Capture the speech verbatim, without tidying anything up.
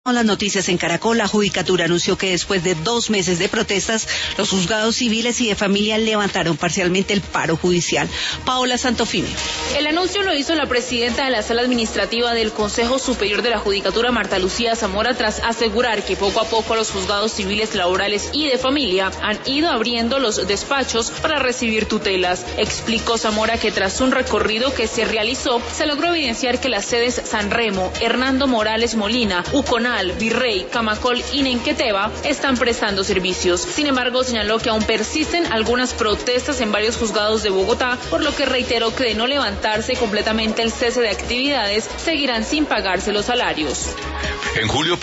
Las noticias en Caracol, la Judicatura anunció que después de dos meses de protestas, los juzgados civiles y de familia levantaron parcialmente el paro judicial. Paola Santofimio. El anuncio lo hizo la presidenta de la Sala Administrativa del Consejo Superior de la Judicatura, Marta Lucía Zamora, tras asegurar que poco a poco los juzgados civiles, laborales y de familia han ido abriendo los despachos para recibir tutelas. Explicó Zamora que tras un recorrido que se realizó, se logró evidenciar que las sedes San Remo, Hernando Morales Molina, Uconal, Virrey, Camacol y Nenqueteva están prestando servicios. Sin embargo, señaló que aún persisten algunas protestas en varios juzgados de Bogotá, por lo que reiteró que de no levantarse completamente el cese de actividades, seguirán sin pagarse los salarios. En julio